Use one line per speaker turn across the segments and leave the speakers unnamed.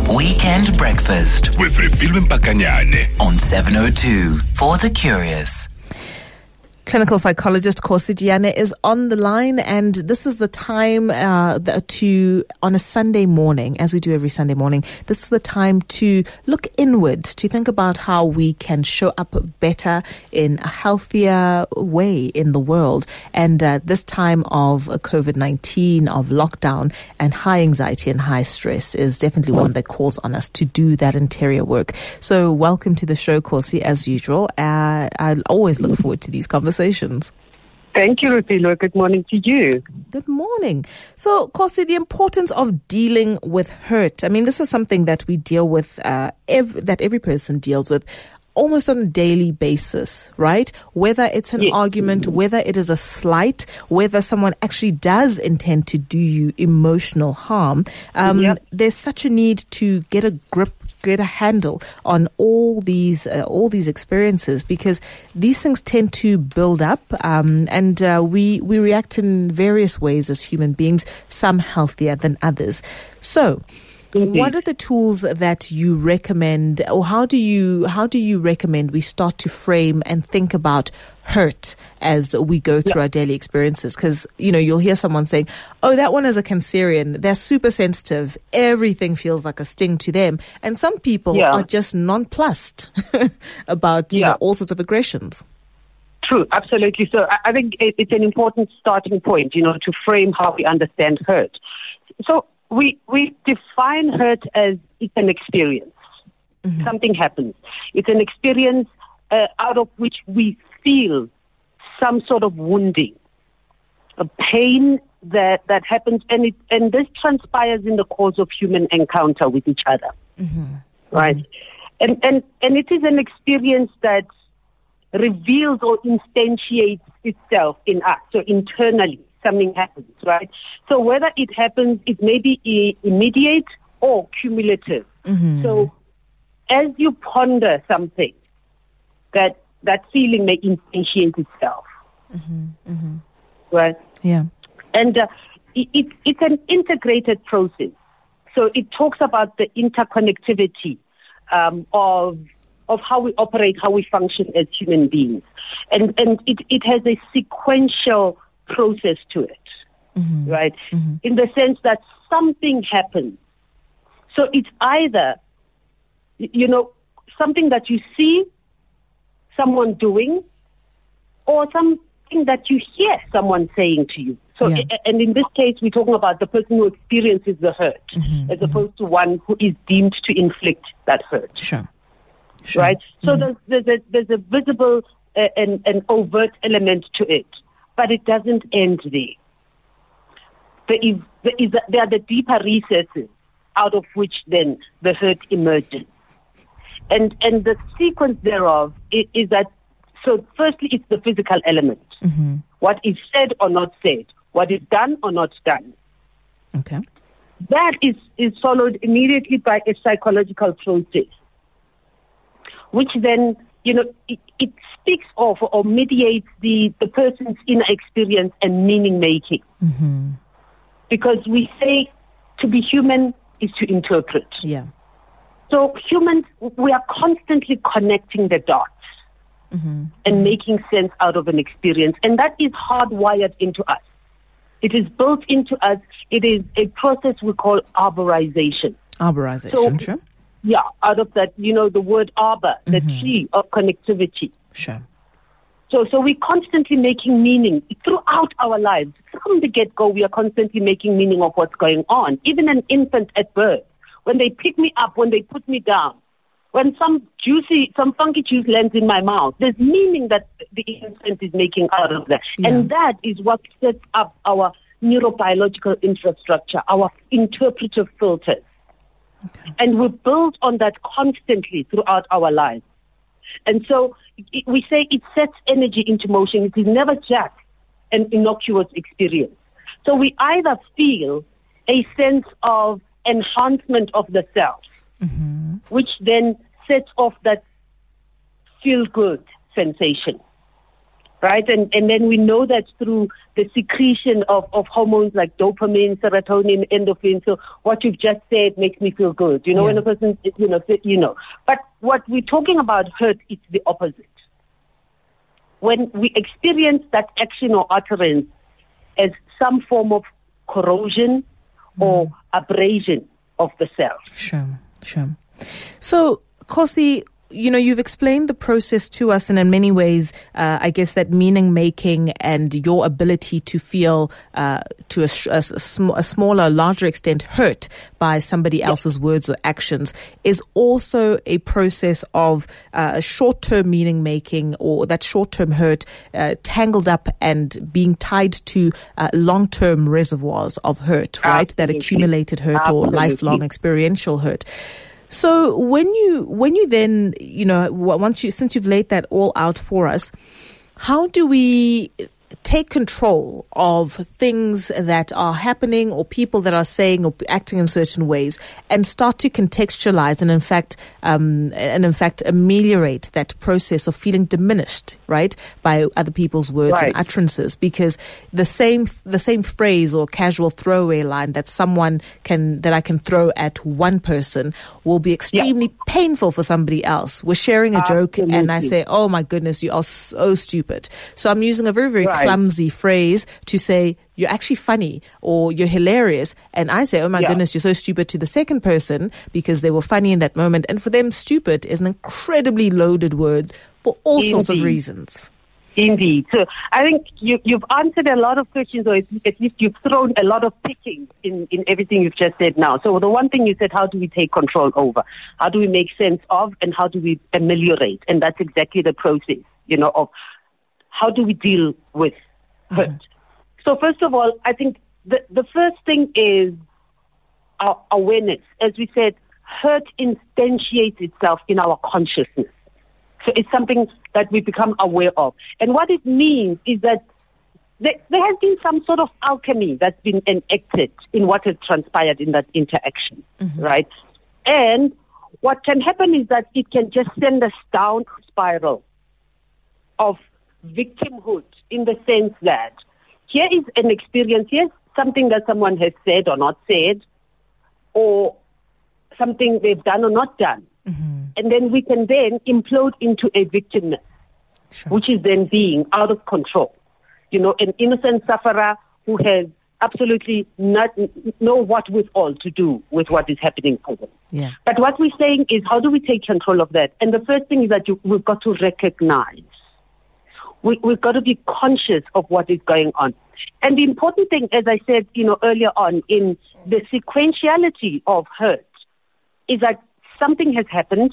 Weekend Breakfast
with Refilwe Mpakanyane
on 702 for the curious.
Clinical psychologist Kgosi Jiyane is on the line, and this is the time on a Sunday morning, as we do every Sunday morning, this is the time to look inward, to think about how we can show up better in a healthier way in the world. And this time of COVID-19, of lockdown and high anxiety and high stress is definitely one that calls on us to do that interior work. So welcome to the show, Kgosi, as usual. I always look forward to these conversations.
Thank you, Refilwe. Good morning to you.
Good morning. So, Kgosi, the importance of dealing with hurt. I mean, this is something that we deal with, that every person deals with almost on a daily basis, right? Whether it's an argument, whether it is a slight, whether someone actually does intend to do you emotional harm, there's such a need to get a grip, get a handle on all these experiences, because these things tend to build up, and we react in various ways as human beings, some healthier than others. So, what are the tools that you recommend, or how do you recommend we start to frame and think about hurt as we go through our daily experiences? Because, you'll hear someone saying, oh, that one is a Cancerian. They're super sensitive. Everything feels like a sting to them. And some people are just nonplussed about, all sorts of aggressions.
True, absolutely. So I think it's an important starting point, to frame how we understand hurt. So we define hurt as it's an experience. Mm-hmm. Something happens. It's an experience out of which we feel some sort of wounding, a pain that happens, and this transpires in the course of human encounter with each other, right? And it is an experience that reveals or instantiates itself in us. So internally, something happens, right? So whether it happens, it may be immediate or cumulative. Mm-hmm. So as you ponder something, that feeling may instantiate itself. Right?
Yeah.
And it's an integrated process. So it talks about the interconnectivity of how we operate, how we function as human beings. And it has a sequential process to it, right? Mm-hmm. In the sense that something happens. So it's either, something that you see someone doing, or something that you hear someone saying to you. So, and in this case, we're talking about the person who experiences the hurt, as opposed to one who is deemed to inflict that hurt.
Sure.
Right? So there's a visible and overt element to it, but it doesn't end there. There are the deeper recesses out of which then the hurt emerges. And the sequence thereof is that, so firstly, it's the physical element. Mm-hmm. What is said or not said, what is done or not done.
Okay.
That is followed immediately by a psychological process, which then, it speaks of or mediates the person's inner experience and meaning making. Mm-hmm. Because we say to be human is to interpret.
Yeah.
So humans, we are constantly connecting the dots and making sense out of an experience. And that is hardwired into us. It is built into us. It is a process we call arborization.
Arborization, sure.
Yeah, out of that, the word arbor, the tree of connectivity.
Sure.
So we're constantly making meaning throughout our lives. From the get-go, we are constantly making meaning of what's going on. Even an infant at birth, when they pick me up, when they put me down, when some funky juice lands in my mouth, there's meaning that the infant is making out of that. Yeah. And that is what sets up our neurobiological infrastructure, our interpretive filters. Okay. And we build on that constantly throughout our lives. And so we say it sets energy into motion. It is never just an innocuous experience. So we either feel a sense of enhancement of the self, which then sets off that feel-good sensation. right? And then we know that through the secretion of hormones like dopamine, serotonin, endorphin. So what you've just said makes me feel good. You know, when a person, But what we're talking about hurt, it's the opposite. When we experience that action or utterance as some form of corrosion or abrasion of the cell.
Sure. So, Khosi, you've explained the process to us, and in many ways, I guess that meaning making and your ability to feel to a smaller, larger extent hurt by somebody else's words or actions is also a process of short-term meaning making, or that short-term hurt tangled up and being tied to long-term reservoirs of hurt, right? That accumulated hurt or lifelong experiential hurt. So when you then, since you've laid that all out for us, how do we take control of things that are happening or people that are saying or acting in certain ways and start to contextualize and in fact ameliorate that process of feeling diminished, right, by other people's words and utterances? Because the same phrase or casual throwaway line that I can throw at one person will be extremely painful for somebody else. We're sharing a joke and I say, "Oh my goodness, you are so stupid." So I'm using a very, very clumsy phrase to say you're actually funny or you're hilarious, and I say, "Oh my goodness, you're so stupid" to the second person because they were funny in that moment, and for them stupid is an incredibly loaded word for all sorts of reasons.
Indeed. So I think you've answered a lot of questions, or at least you've thrown a lot of pickings in everything you've just said now. So the one thing you said, how do we take control over? How do we make sense of, and how do we ameliorate? And that's exactly the process, of how do we deal with hurt. So first of all, I think the first thing is our awareness. As we said, hurt instantiates itself in our consciousness. So it's something that we become aware of. And what it means is that there has been some sort of alchemy that's been enacted in what has transpired in that interaction, right? And what can happen is that it can just send us down a spiral of victimhood, in the sense that here is an experience, here's something that someone has said or not said, or something they've done or not done. And then we can then implode into a victimness, which is then being out of control. An innocent sufferer who has absolutely no whatwithal to do with what is happening to them.
Yeah.
But what we're saying is, how do we take control of that? And the first thing is that we've got to recognize. We've got to be conscious of what is going on. And the important thing, as I said, earlier on, in the sequentiality of hurt, is that something has happened.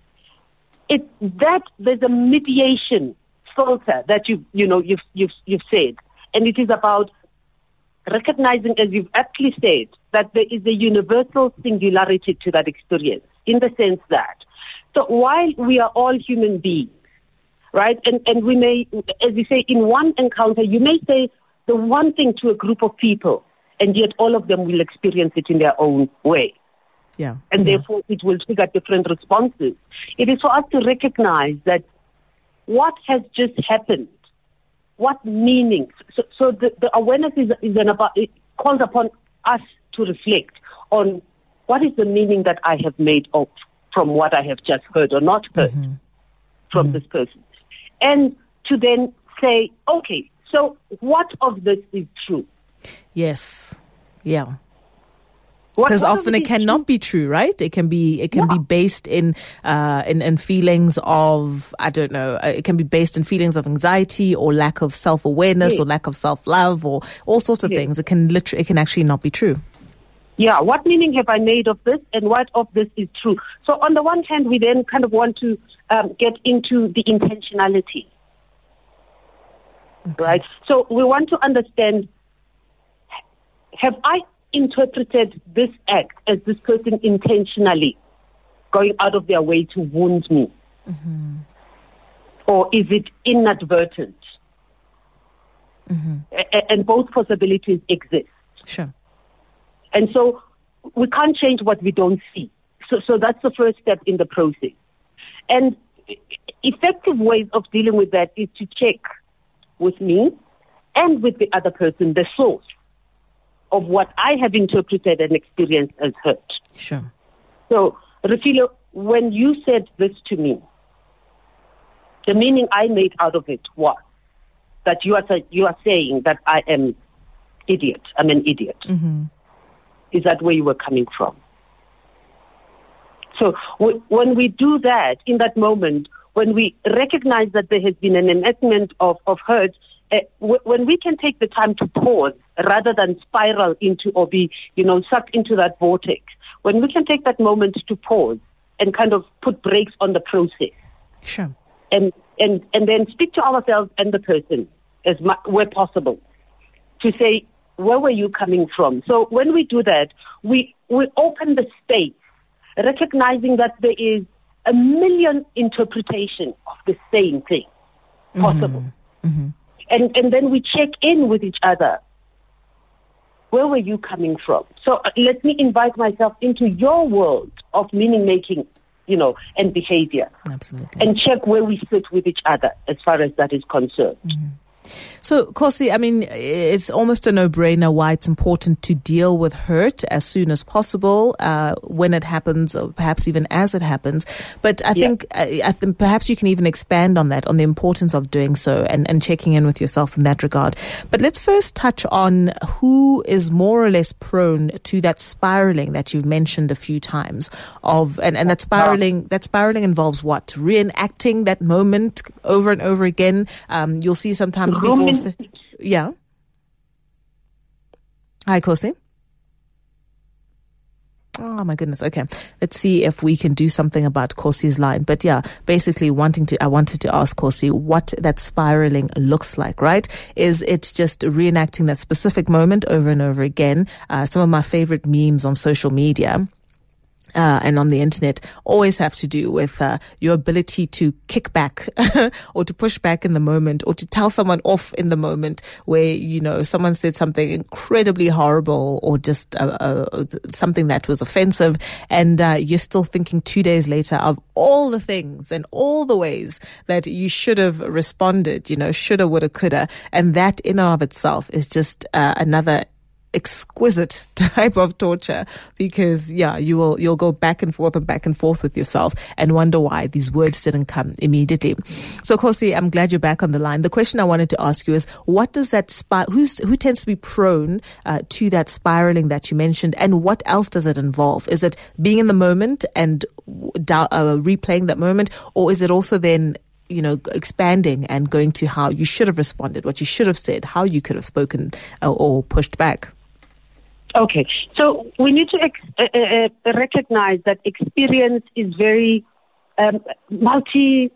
That there's a mediation filter that you've said, and it is about recognizing, as you've aptly said, that there is a universal singularity to that experience, in the sense that, so while we are all human beings, right, and we may, as you say, in one encounter, you may say the one thing to a group of people, and yet all of them will experience it in their own way.
Yeah.
And therefore it will trigger different responses. It is for us to recognize that what has just happened, what meanings. So the awareness it calls upon us to reflect on what is the meaning that I have made of from what I have just heard or not heard from this person. And to then say, okay, so what of this is true?
Yes. Yeah. Because often it cannot be true, right? It can be based in feelings of, I don't know, it can be based in feelings of anxiety or lack of self-awareness or lack of self-love or all sorts of things. It can actually not be true.
Yeah, what meaning have I made of this, and what of this is true? So on the one hand, we then kind of want to get into the intentionality, right? So we want to understand, have I interpreted this act as this person intentionally going out of their way to wound me? Or is it inadvertent? And both possibilities exist.
Sure.
And so we can't change what we don't see. So that's the first step in the process. And effective ways of dealing with that is to check with me and with the other person, the source of what I have interpreted and experienced as hurt.
Sure.
So, Refilwe, when you said this to me, the meaning I made out of it was that you are saying that I am idiot. I'm an idiot.
Mm-hmm.
Is that where you were coming from? So when we do that, in that moment, when we recognize that there has been an enactment of hurt, when we can take the time to pause rather than spiral into or be, sucked into that vortex, when we can take that moment to pause and kind of put brakes on the process.
Sure.
And then speak to ourselves and the person where possible to say, where were you coming from? So when we do that, we open the space, recognizing that there is a million interpretations of the same thing possible.
Mm-hmm.
And then we check in with each other. Where were you coming from? So let me invite myself into your world of meaning-making, and behavior.
Absolutely.
And check where we sit with each other as far as that is concerned.
Mm-hmm. So, Khosi, it's almost a no-brainer why it's important to deal with hurt as soon as possible when it happens, or perhaps even as it happens. But I think perhaps you can even expand on that, on the importance of doing so and checking in with yourself in that regard. But let's first touch on who is more or less prone to that spiraling that you've mentioned a few times and that spiraling involves what? Reenacting that moment over and over again. You'll see sometimes people say, yeah. Hi, Khosi. Oh my goodness. Okay. Let's see if we can do something about Khosi's line. But yeah, basically I wanted to ask Khosi what that spiraling looks like, right? Is it just reenacting that specific moment over and over again? Some of my favorite memes on social media and on the internet always have to do with your ability to kick back or to push back in the moment or to tell someone off in the moment where, someone said something incredibly horrible or just something that was offensive, and you're still thinking 2 days later of all the things and all the ways that you should have responded, shoulda, woulda, coulda. And that in and of itself is just another exquisite type of torture, because you'll go back and forth with yourself and wonder why these words didn't come immediately. So Khosi, I'm glad you're back on the line. The question I wanted to ask you is, what does that who tends to be prone to that spiraling that you mentioned, and what else does it involve? Is it being in the moment and replaying that moment, or is it also then expanding and going to how you should have responded, what you should have said, how you could have spoken or pushed back?
Okay, so we need to recognize that experience is very there's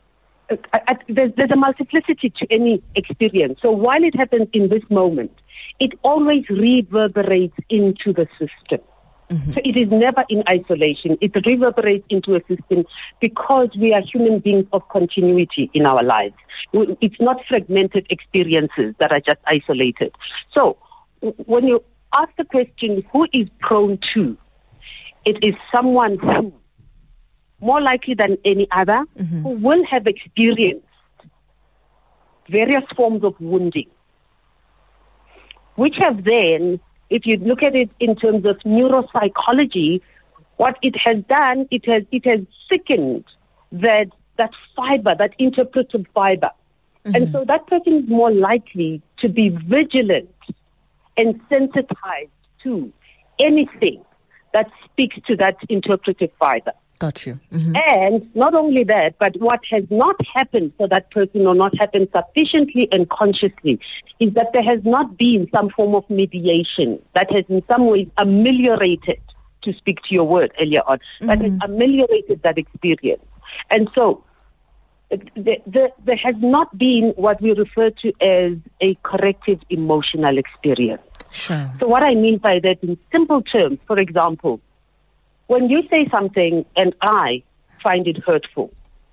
a multiplicity to any experience. So while it happens in this moment, it always reverberates into the system. Mm-hmm. So it is never in isolation. It reverberates into a system because we are human beings of continuity in our lives. It's not fragmented experiences that are just isolated. So when you ask the question, who is prone to, it is someone who, more likely than any other, mm-hmm. who will have experienced various forms of wounding, which have then, if you look at it in terms of neuropsychology, what it has done, it has thickened that fiber, that interpretive fiber. Mm-hmm. And so that person is more likely to be vigilant and sensitized to anything that speaks to that interpretive fiber.
Got you. Mm-hmm.
And not only that, but what has not happened for that person, or not happened sufficiently and consciously, is that there has not been some form of mediation that has in some ways ameliorated, to speak to your word earlier on, mm-hmm. that has ameliorated that experience. And so there has not been what we refer to as a corrective emotional experience.
Sure.
So what I mean by that, in simple terms, for example, when you say something and I find it hurtful,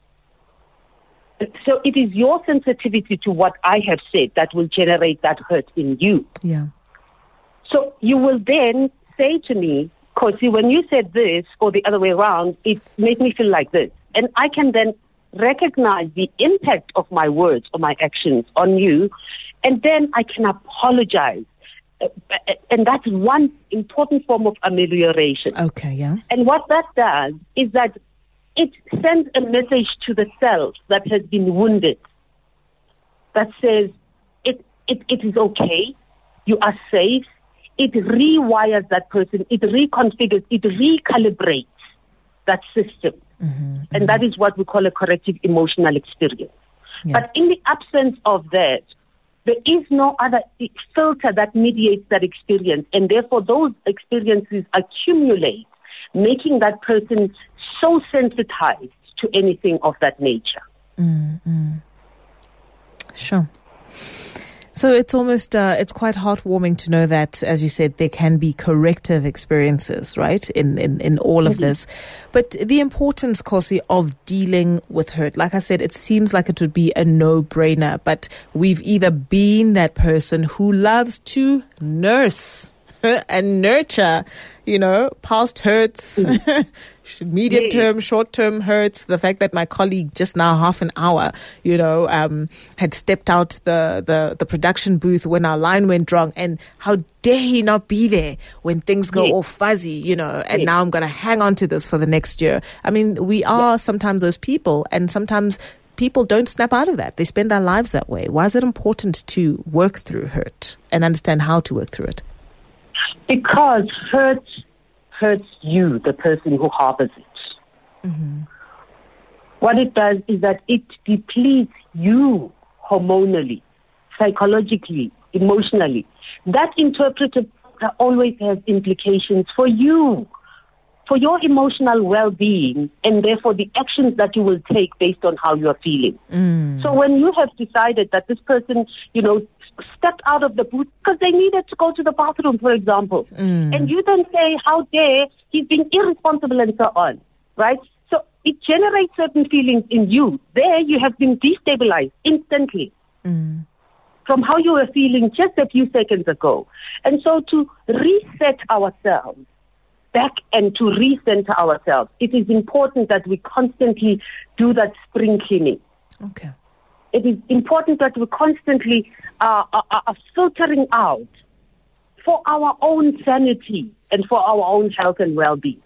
so it is your sensitivity to what I have said that will generate that hurt in you.
Yeah.
So you will then say to me, Khosi, when you said this or the other way around, it made me feel like this. And I can then recognize the impact of my words or my actions on you, and then I can apologize. And that's one important form of amelioration.
Okay, yeah.
And what that does is that it sends a message to the self that has been wounded that says it is okay, you are safe. It rewires that person, it reconfigures, it recalibrates that system. And that is what we call a corrective emotional experience.
Yeah.
But in the absence of that, there is no other filter that mediates that experience, and therefore those experiences accumulate, making that person so sensitized to anything of that nature.
Sure. So it's almost, it's quite heartwarming to know that, as you said, there can be corrective experiences, right, in all of this. But the importance, Kosi, of dealing with hurt, like I said, it seems like it would be a no-brainer, but we've either been that person who loves to nurse and nurture, past hurts, medium term, short term hurts. The fact that my colleague just now half an hour, had stepped out the production booth when our line went wrong, and how dare he not be there when things go all fuzzy, and now I'm going to hang on to this for the next year. I mean, we are sometimes those people, and sometimes people don't snap out of that. They spend their lives that way. Why is it important to work through hurt and understand how to work through it?
Because hurt hurts you, the person who harbors it. What it does is that it depletes you hormonally, psychologically, emotionally. That interpretive always has implications for you, for your emotional well-being, and therefore the actions that you will take based on how you're feeling. So when you have decided that this person, stepped out of the booth because they needed to go to the bathroom, for example, and you then say, how dare, he's being irresponsible and so on, right? So it generates certain feelings in you. There you have been destabilized instantly from how you were feeling just a few seconds ago. And so to reset ourselves back and to recenter ourselves, it is important that we constantly do that spring cleaning.
Okay.
It is important that we constantly are filtering out for our own sanity and for our own health and well-being.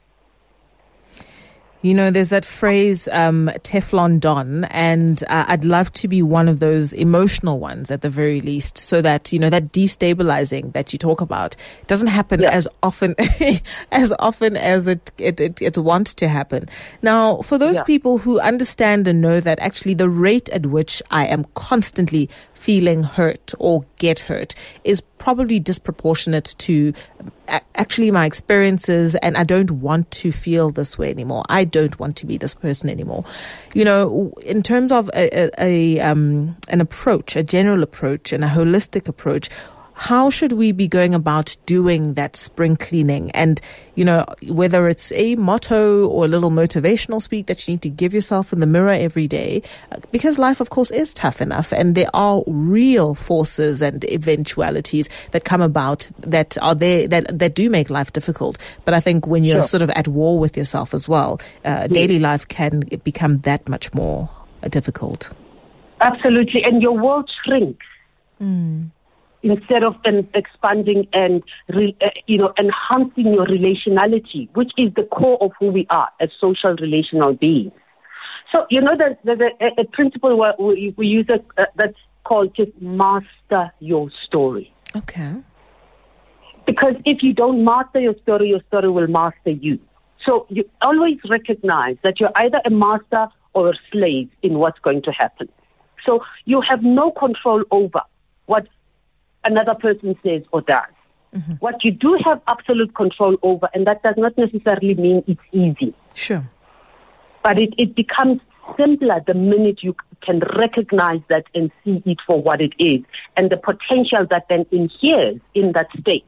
There's that phrase, Teflon Don, and I'd love to be one of those emotional ones at the very least, so that, that destabilizing that you talk about doesn't happen as often as it's want to happen. Now, for those people who understand and know that actually the rate at which I am constantly feeling hurt or get hurt is probably disproportionate to actually my experiences, and I don't want to feel this way anymore. I don't want to be this person anymore. In terms of an approach, a general approach and a holistic approach, how should we be going about doing that spring cleaning? And, whether it's a motto or a little motivational speak that you need to give yourself in the mirror every day, because life, of course, is tough enough, and there are real forces and eventualities that come about that are there, that do make life difficult. But I think when you're sort of at war with yourself as well, daily life can become that much more difficult.
Absolutely. And your world shrinks. Instead of expanding and enhancing your relationality, which is the core of who we are as social relational beings. So, there's a principle where we use that's called just master your story.
Okay.
Because if you don't master your story will master you. So you always recognize that you're either a master or a slave in what's going to happen. So you have no control over what another person says or does. What you do have absolute control over, and that does not necessarily mean it's easy.
Sure.
But it becomes simpler the minute you can recognize that and see it for what it is, and the potential that then inheres in that state.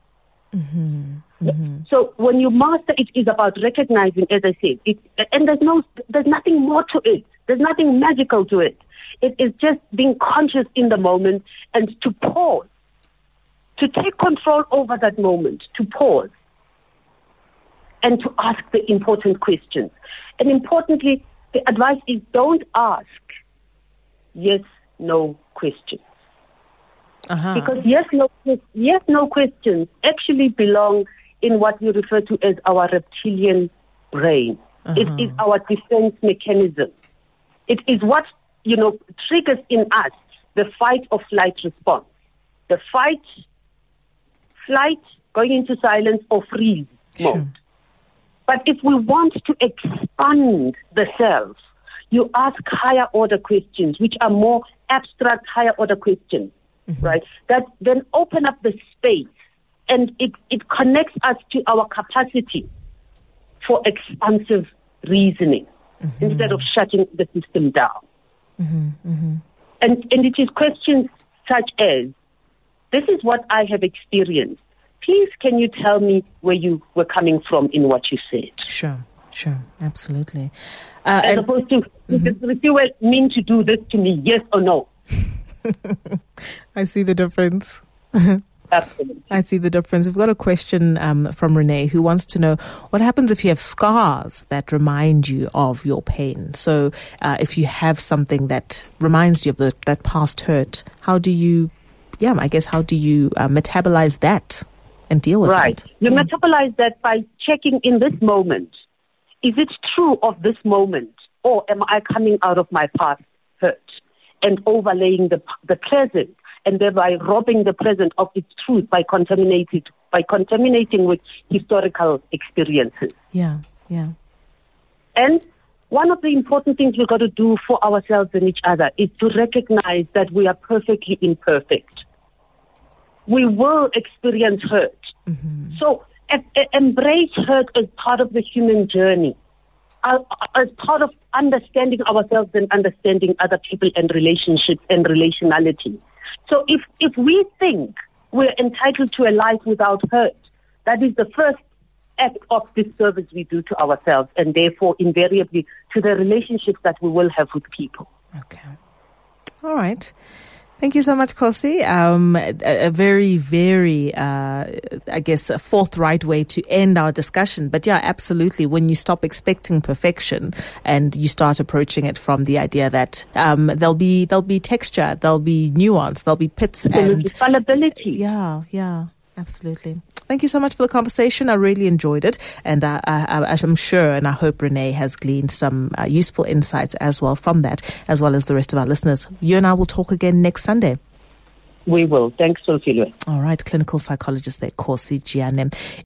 So when you master it, is about recognizing, as I said, and there's nothing more to it. There's nothing magical to it. It is just being conscious in the moment and to pause, to take control over that moment, to pause and to ask the important questions. And importantly, the advice is don't ask yes/no questions. Because yes/no questions actually belong in what we refer to as our reptilian brain. It is our defense mechanism. It is what, triggers in us the fight or flight response. The fight, flight, going into silence or freeze mode. But if we want to expand the self, you ask higher order questions, which are more abstract, higher order questions, right? That then open up the space, and it connects us to our capacity for expansive reasoning instead of shutting the system down. And it is questions such as, this is what I have experienced. Please, can you tell me where you were coming from in what you said?
Sure, absolutely.
As opposed to, if you were mean to do this to me, yes or no?
I see the difference.
Absolutely.
I see the difference. We've got a question from Renee who wants to know what happens if you have scars that remind you of your pain. So if you have something that reminds you of that past hurt, how do you metabolize that and deal with it?
You metabolize that by checking in this moment. Is it true of this moment, or am I coming out of my past hurt and overlaying the present, and thereby robbing the present of its truth by contaminating with historical experiences?
Yeah.
And one of the important things we've got to do for ourselves and each other is to recognize that we are perfectly imperfect. We will experience hurt. So embrace hurt as part of the human journey, as part of understanding ourselves and understanding other people and relationships and relationality. So if we think we're entitled to a life without hurt, that is the first act of disservice we do to ourselves, and therefore invariably to the relationships that we will have with people.
Okay. All right. Thank you so much, Kosi. A very, very, a forthright way to end our discussion. But yeah, absolutely. When you stop expecting perfection and you start approaching it from the idea that there'll be texture, there'll be nuance, there'll be pits and
fallibility.
Yeah, absolutely. Thank you so much for the conversation. I really enjoyed it. And I'm sure and I hope Renee has gleaned some useful insights as well from that, as well as the rest of our listeners. You and I will talk again next Sunday.
We will. Thanks, Sophia.
All right. Clinical psychologist there, Kosi Gianem.